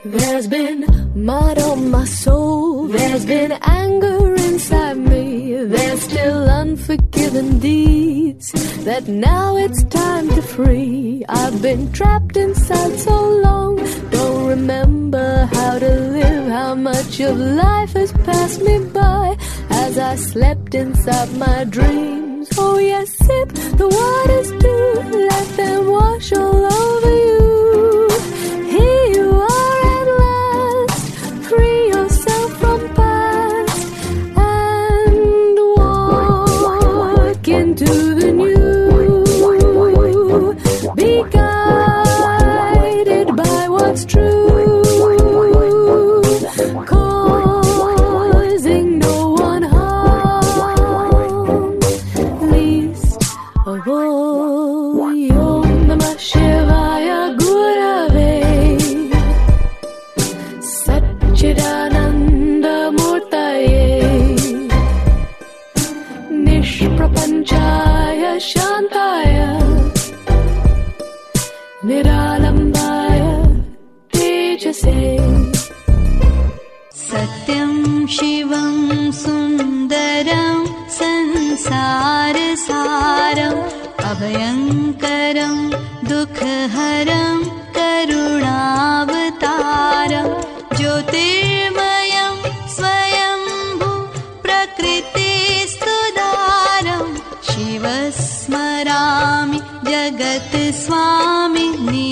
There's been mud on my soul, there's been anger inside me, there's still unforgiven deeds that now it's time to free. I've been trapped inside so long, don't remember how to live, how much of life has passed me by as I slept inside my dreams. Oh yes, sip the waters too, let them wash all over you. Here you are at last, free yourself from past and walk into the new. Be guided by what's true, causing no one harm, least of all. Om Namah Shivaya Gurave Satchidananda Murtaye Nishprapanchaya Shantaya Niralambaya Tejase. Satyam Shivam Sundaram Sansarasaram Abhayankaram Dukhaharam Karunavataram Jyotirmayam Swayambhu Prakritistudaram Shivasmarami Jagat Swami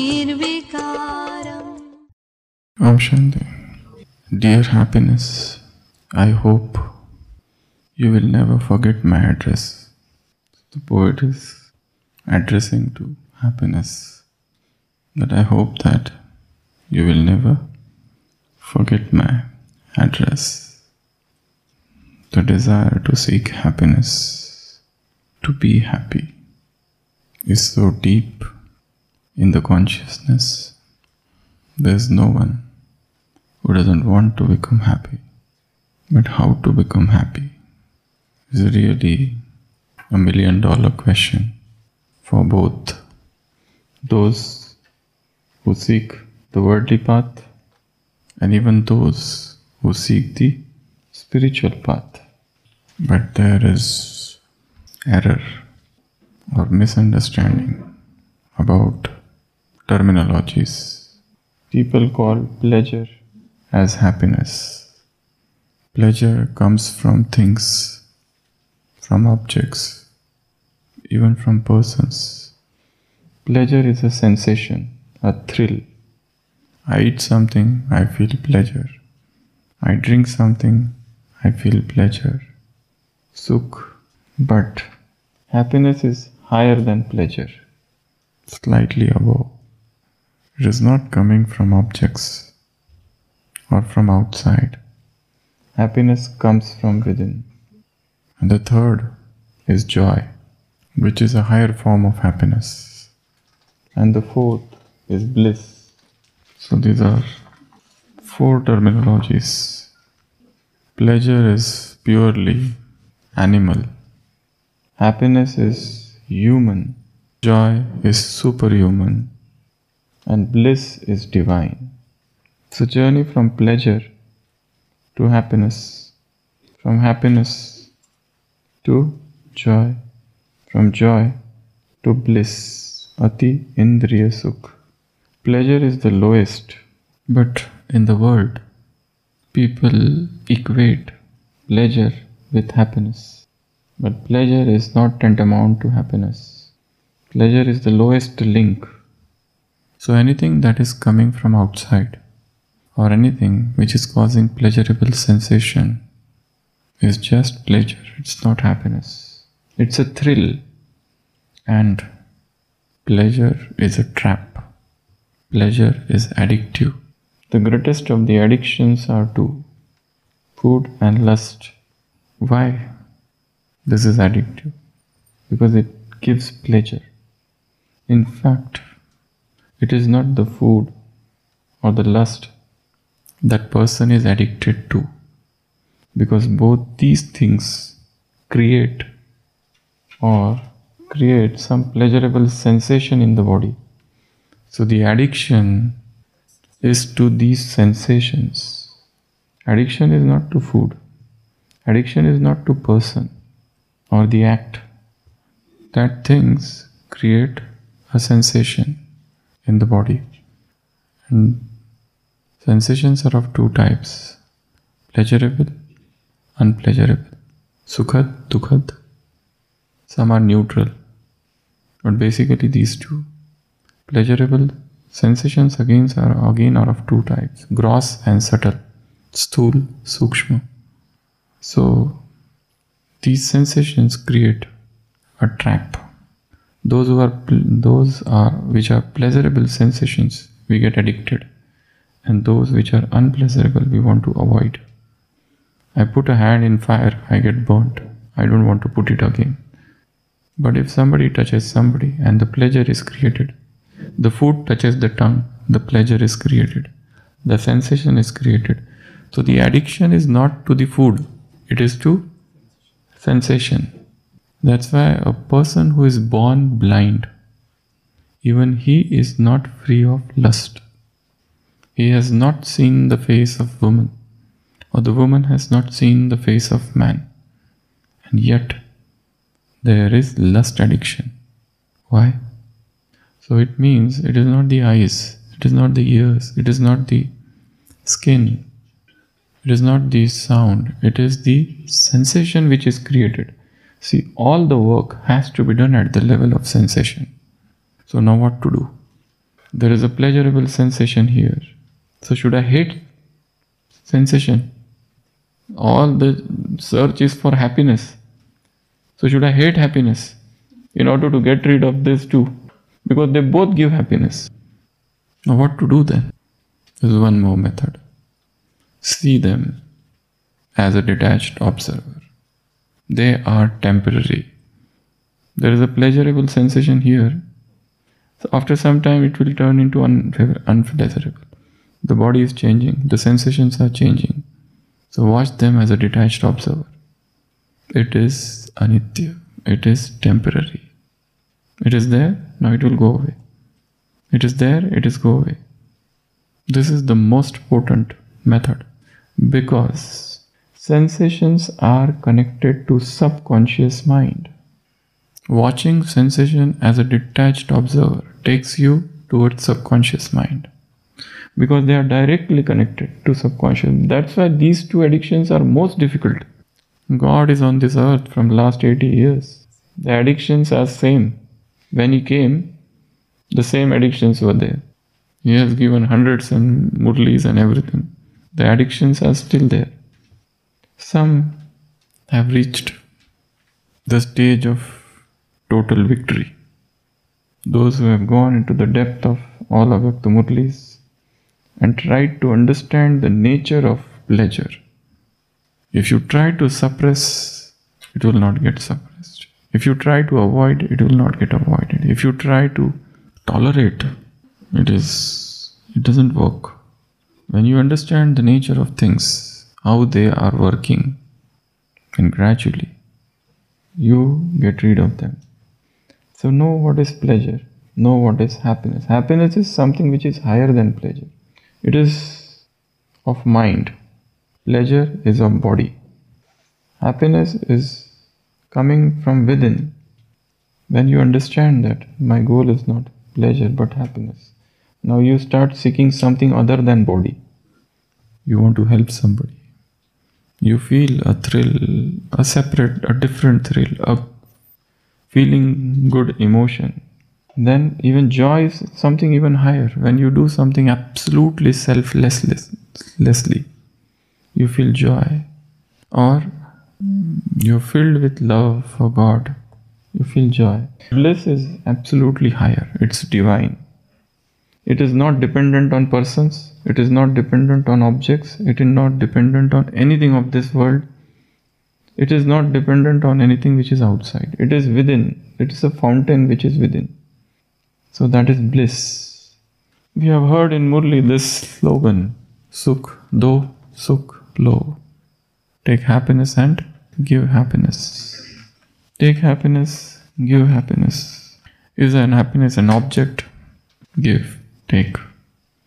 Nirvikaram. Om Shanti. Dear happiness, I hope you will never forget my address. The poet is addressing to happiness, that I hope that you will never forget my address. The desire to seek happiness, to be happy, is so deep in the consciousness. There is no one who doesn't want to become happy. But how to become happy is really $1 million question for both those who seek the worldly path and even those who seek the spiritual path. But there is error or misunderstanding about terminologies. People call pleasure as happiness. Pleasure comes from things, from objects, even from persons. Pleasure is a sensation, a thrill. I eat something, I feel pleasure. I drink something, I feel pleasure. Sukh. But happiness is higher than pleasure, slightly above. It is not coming from objects or from outside. Happiness comes from within. And the third is joy, which is a higher form of happiness. And the fourth is bliss. So these are 4 terminologies. Pleasure is purely animal. Happiness is human. Joy is superhuman. And bliss is divine. So journey from pleasure to happiness, from happiness to joy, from joy to bliss, Ati Indriya Sukh. Pleasure is the lowest, but in the world, people equate pleasure with happiness. But pleasure is not tantamount to happiness. Pleasure is the lowest link. So anything that is coming from outside, or anything which is causing pleasurable sensation, is just pleasure. It's not happiness. It's a thrill. And pleasure is a trap. Pleasure is addictive. The greatest of the addictions are 2, food and lust. Why this is addictive? Because it gives pleasure. In fact, it is not the food or the lust that person is addicted to, because both these things create some pleasurable sensation in the body. So the addiction is to these sensations. Addiction is not to food. Addiction is not to person or the act. That things create a sensation in the body. And sensations are of two types: pleasurable, unpleasurable, sukhad, dukhad. Some are neutral, but basically these two. Pleasurable sensations again are of two types: gross and subtle, sthul, sukshma. So these sensations create a trap. Those which are pleasurable sensations, we get addicted, and those which are unpleasurable, we want to avoid. I put a hand in fire, I get burnt. I don't want to put it again. But if somebody touches somebody and the pleasure is created, the food touches the tongue, the pleasure is created, the sensation is created. So the addiction is not to the food, it is to sensation. That's why a person who is born blind, even he is not free of lust. He has not seen the face of woman, or the woman has not seen the face of man. And yet, there is lust addiction. Why? So it means it is not the eyes, it is not the ears, it is not the skin, it is not the sound, it is the sensation which is created. See, all the work has to be done at the level of sensation. So now what to do? There is a pleasurable sensation here. So should I hate sensation? All the search is for happiness. So should I hate happiness in order to get rid of this too? Because they both give happiness. Now what to do then? There's one more method. See them as a detached observer. They are temporary. There is a pleasurable sensation here. So after some time it will turn into unpleasurable. The body is changing. The sensations are changing. So watch them as a detached observer. It is anitya. It is temporary. It is there, now it will go away. It is there, it is go away. This is the most potent method because sensations are connected to subconscious mind. Watching sensation as a detached observer takes you towards subconscious mind because they are directly connected to subconscious. That's why these two addictions are most difficult. God is on this earth from last 80 years. The addictions are same. When he came, the same addictions were there. He has given hundreds and murlis and everything. The addictions are still there. Some have reached the stage of total victory. Those who have gone into the depth of all Avyakta Murlis and tried to understand the nature of pleasure. If you try to suppress, it will not get suppressed. If you try to avoid, it will not get avoided. If you try to tolerate, it doesn't work. When you understand the nature of things, how they are working, and gradually you get rid of them. So know what is pleasure, know what is happiness. Happiness is something which is higher than pleasure. It is of mind. Pleasure is of body. Happiness is coming from within. When you understand that my goal is not pleasure but happiness, now you start seeking something other than body. You want to help somebody. You feel a thrill, a different thrill, a feeling good emotion. Then even joy is something even higher. When you do something absolutely selflessly, you feel joy. Or you're filled with love for God, you feel joy. Bliss is absolutely higher. It's divine. It is not dependent on persons. It is not dependent on objects. It is not dependent on anything of this world. It is not dependent on anything which is outside. It is within. It is a fountain which is within. So that is bliss. We have heard in Murli this slogan, Sukh do, Sukh lo. Take happiness and give happiness. Take happiness, give happiness. Is happiness an object? Give, take.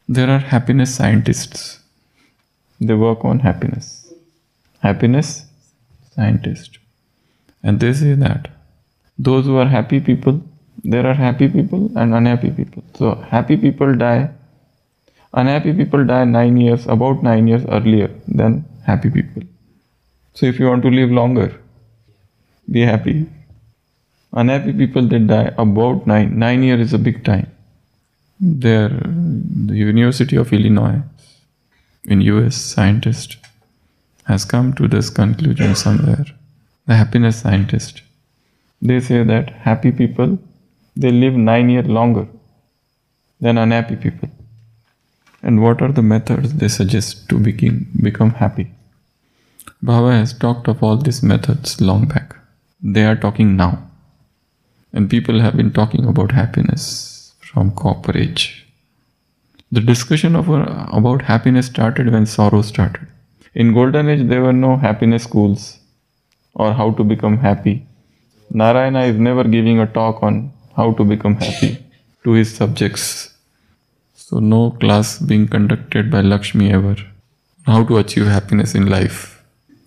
There are happiness scientists. They work on happiness. Happiness scientist. And they say that those who are happy people, there are happy people and unhappy people. So happy people die, unhappy people die about 9 years earlier than happy people. So if you want to live longer, be happy. Unhappy people, they die about 9. 9 years is a big time. The University of Illinois in US scientist has come to this conclusion somewhere. The happiness scientist. They say that happy people, they live 9 years longer than unhappy people. And what are the methods they suggest to become happy? Baba has talked of all these methods long back. They are talking now. And people have been talking about happiness from Copper Age. The discussion about happiness started when sorrow started. In Golden Age, there were no happiness schools or how to become happy. Narayana is never giving a talk on how to become happy to his subjects. So no class being conducted by Lakshmi ever. How to achieve happiness in life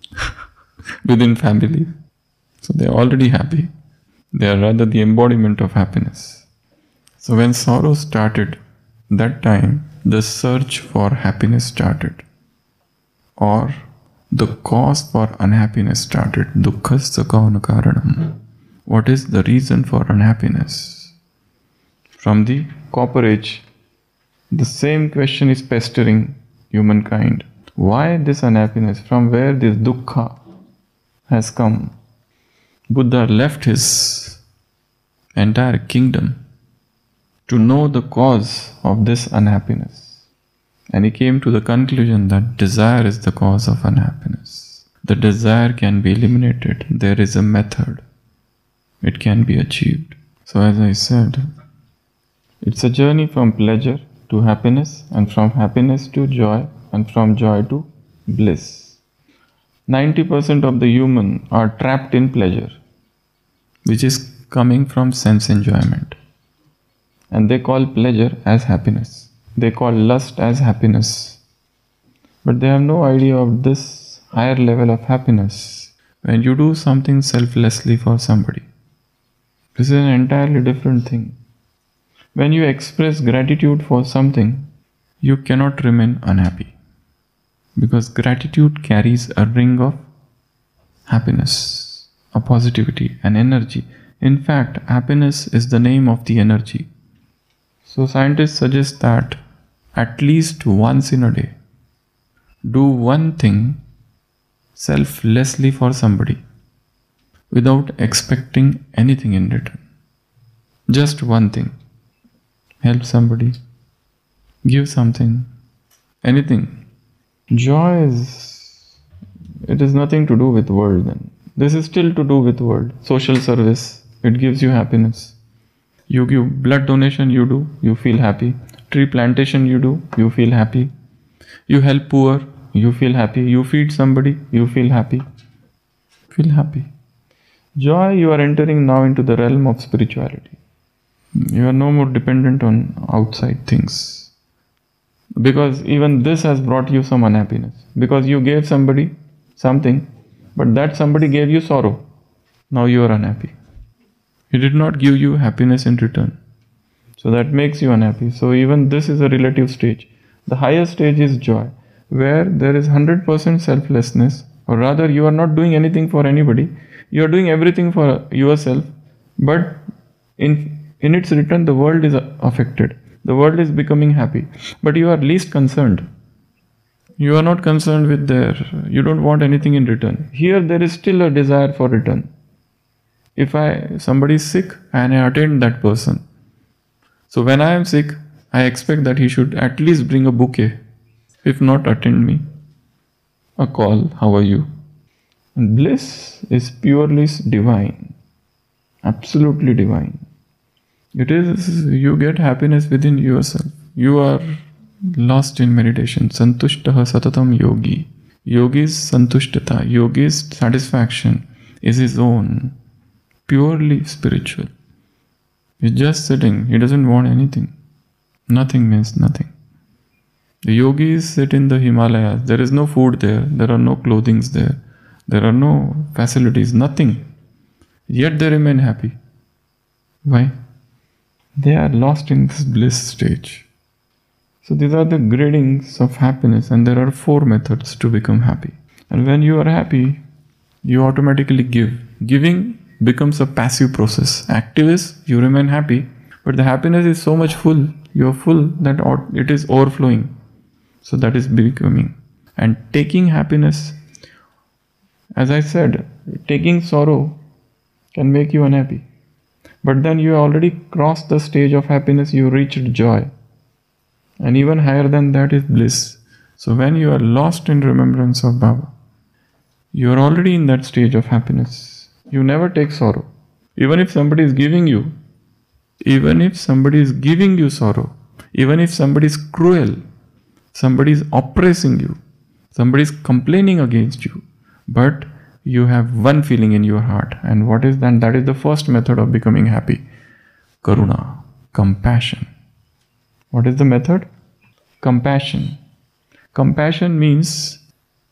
within family. So they are already happy. They are rather the embodiment of happiness. So when sorrow started, that time the search for happiness started. Or the cause for unhappiness started. Dukkhasya kauna karanam. What is the reason for unhappiness? From the Copper Age, the same question is pestering humankind. Why this unhappiness? From where this dukkha has come? Buddha left his entire kingdom to know the cause of this unhappiness. And he came to the conclusion that desire is the cause of unhappiness. The desire can be eliminated. There is a method. It can be achieved. So as I said, it's a journey from pleasure to happiness, and from happiness to joy, and from joy to bliss. 90% of the human are trapped in pleasure, which is coming from sense enjoyment. And they call pleasure as happiness. They call lust as happiness. But they have no idea of this higher level of happiness. When you do something selflessly for somebody, this is an entirely different thing. When you express gratitude for something, you cannot remain unhappy. Because gratitude carries a ring of happiness, a positivity, an energy. In fact, happiness is the name of the energy. So scientists suggest that at least once in a day, do one thing selflessly for somebody without expecting anything in return. Just one thing. Help somebody, give something, anything. Joy it is nothing to do with world then. This is still to do with world. Social service, it gives you happiness. You give blood donation, you do, you feel happy. Tree plantation, you do, you feel happy. You help poor, you feel happy. You feed somebody, you feel happy. Feel happy. Joy, you are entering now into the realm of spirituality. You are no more dependent on outside things. Because even this has brought you some unhappiness. Because you gave somebody something, but that somebody gave you sorrow. Now you are unhappy. He did not give you happiness in return. So that makes you unhappy. So even this is a relative stage. The highest stage is joy, where there is 100% selflessness, or rather you are not doing anything for anybody. You are doing everything for yourself, but in its return, the world is affected. The world is becoming happy. But you are least concerned. You are not concerned with you don't want anything in return. Here there is still a desire for return. If somebody is sick and I attend that person. So when I am sick, I expect that he should at least bring a bouquet. If not, attend me. A call, how are you? And bliss is purely divine. Absolutely divine. It is, you get happiness within yourself. You are lost in meditation. Santushtaha satatam yogi. Yogi's santushtata, yogi's satisfaction is his own. Purely spiritual. He's just sitting. He doesn't want anything. Nothing means nothing. The yogis sit in the Himalayas. There is no food there. There are no clothings there. There are no facilities, nothing. Yet they remain happy. Why? They are lost in this bliss stage. So these are the gradings of happiness, and there are 4 methods to become happy. And when you are happy, you automatically give. Giving becomes a passive process. Active is you remain happy, but the happiness is so much full. You are full that it is overflowing. So that is becoming. And taking happiness, as I said, taking sorrow can make you unhappy. But then you already crossed the stage of happiness, you reached joy. And even higher than that is bliss. So when you are lost in remembrance of Baba, you are already in that stage of happiness. You never take sorrow. Even if somebody is giving you sorrow, even if somebody is cruel, somebody is oppressing you, somebody is complaining against you, but you have one feeling in your heart. And what is that? That is the first method of becoming happy. Karuna, compassion. What is the method? Compassion. Compassion means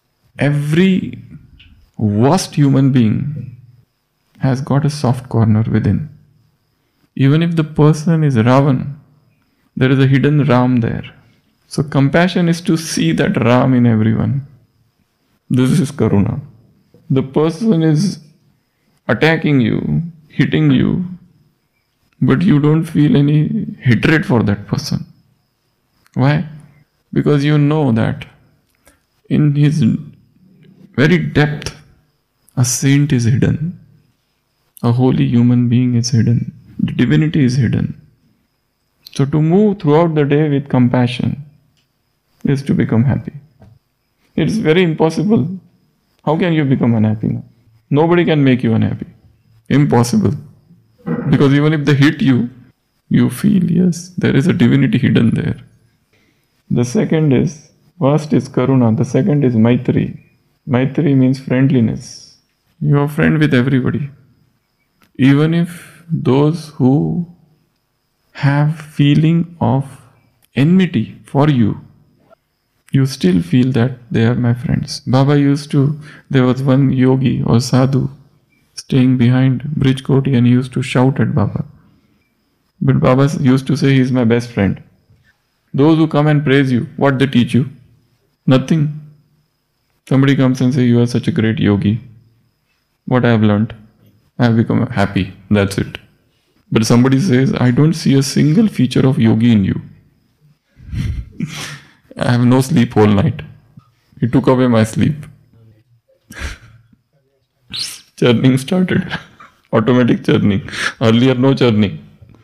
every worst human being has got a soft corner within. Even if the person is Ravan, there is a hidden Ram there. So compassion is to see that Ram in everyone. This is Karuna. The person is attacking you, hitting you, but you don't feel any hatred for that person. Why? Because you know that in his very depth, a saint is hidden. A holy human being is hidden. The divinity is hidden. So to move throughout the day with compassion is to become happy. It's very impossible. How can you become unhappy now? Nobody can make you unhappy. Impossible. Because even if they hit you, you feel, yes, there is a divinity hidden there. The second is, first is Karuna, the second is Maitri. Maitri means friendliness. You are friend with everybody. Even if those who have feeling of enmity for you, you still feel that they are my friends. Baba there was one yogi or sadhu staying behind Bridge Koti, and he used to shout at Baba. But Baba used to say he is my best friend. Those who come and praise you, what they teach you? Nothing. Somebody comes and says, you are such a great yogi. What I have learnt? I have become happy. That's it. But somebody says, I don't see a single feature of yogi in you. I have no sleep whole night. He took away my sleep. Churning started. Automatic churning. Earlier no churning.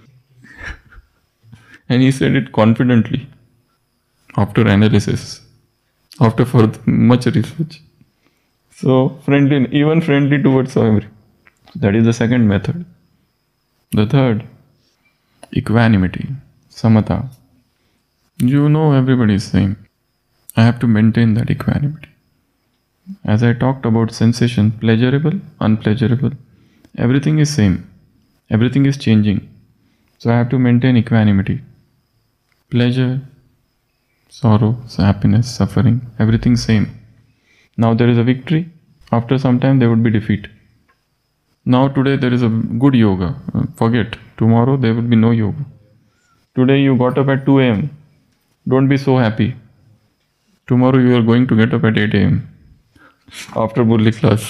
And he said it confidently. After analysis. After much research. So friendly, even friendly towards everyone. That is the second method. The third, equanimity, samatha. You know everybody is same. I have to maintain that equanimity. As I talked about sensation, pleasurable, unpleasurable, everything is same. Everything is changing. So I have to maintain equanimity. Pleasure, sorrow, happiness, suffering, everything same. Now there is a victory. After some time there would be defeat. Now today there is a good yoga. Forget. Tomorrow there will be no yoga. Today you got up at 2 a.m. Don't be so happy. Tomorrow you are going to get up at 8 a.m. after Murli class.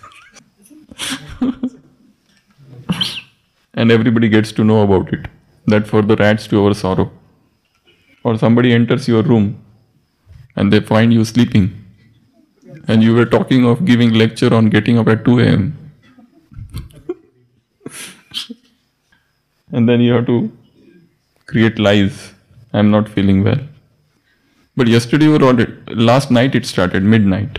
And everybody gets to know about it. That further adds to our sorrow. Or somebody enters your room and they find you sleeping. And you were talking of giving lecture on getting up at 2 a.m. And then you have to create lies. I'm not feeling well. But yesterday you were on it. Last night it started, midnight.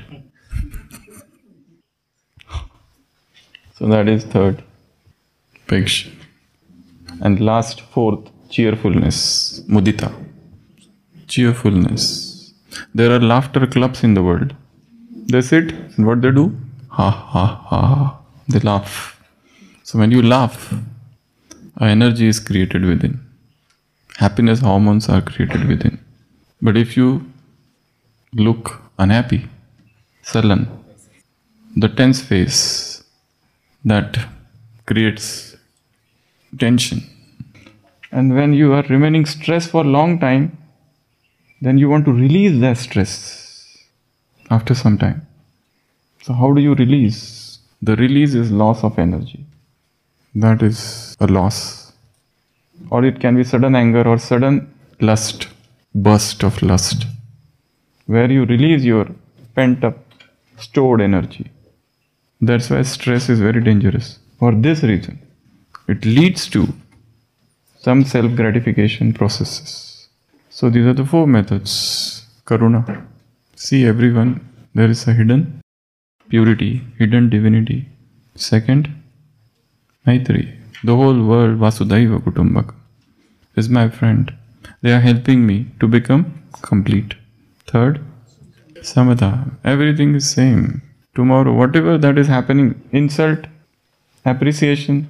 So that is third. Patience. And last, fourth, cheerfulness. Mudita. Cheerfulness. There are laughter clubs in the world. They sit, and what they do? Ha ha ha. They laugh. So when you laugh, an energy is created within. Happiness hormones are created within. But if you look unhappy, sullen, the tense face, that creates tension. And when you are remaining stressed for a long time, then you want to release that stress after some time. So how do you release? The release is loss of energy. That is a loss. Or it can be sudden anger or sudden lust, burst of lust, where you release your pent up, stored energy. That's why stress is very dangerous. For this reason, it leads to some self-gratification processes. So these are the 4 methods. Karuna. See everyone, there is a hidden purity, hidden divinity. Second, Maitri. The whole world, Vasudhaiva Kutumbakam, is my friend. They are helping me to become complete. Third, Samatha. Everything is same. Tomorrow, whatever that is happening, insult, appreciation,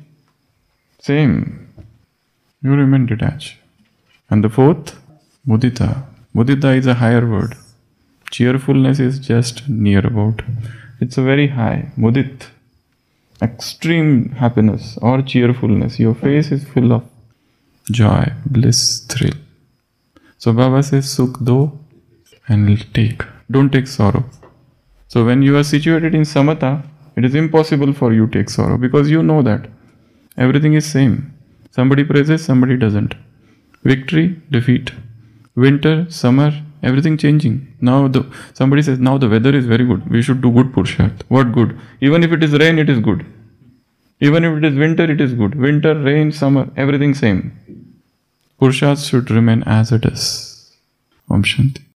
same. You remain detached. And the fourth, Mudita. Mudita is a higher word. Cheerfulness is just near about. It's a very high. Mudit. Extreme happiness or cheerfulness. Your face is full of joy, bliss, thrill. So Baba says, Sukh do and take. Don't take sorrow. So when you are situated in Samatha, it is impossible for you to take sorrow because you know that everything is same. Somebody praises, somebody doesn't. Victory, defeat. Winter, summer, everything changing. Now somebody says, now the weather is very good. We should do good Purusharth. What good? Even if it is rain, it is good. Even if it is winter, it is good. Winter, rain, summer, everything same. Purusharth should remain as it is. Om Shanti.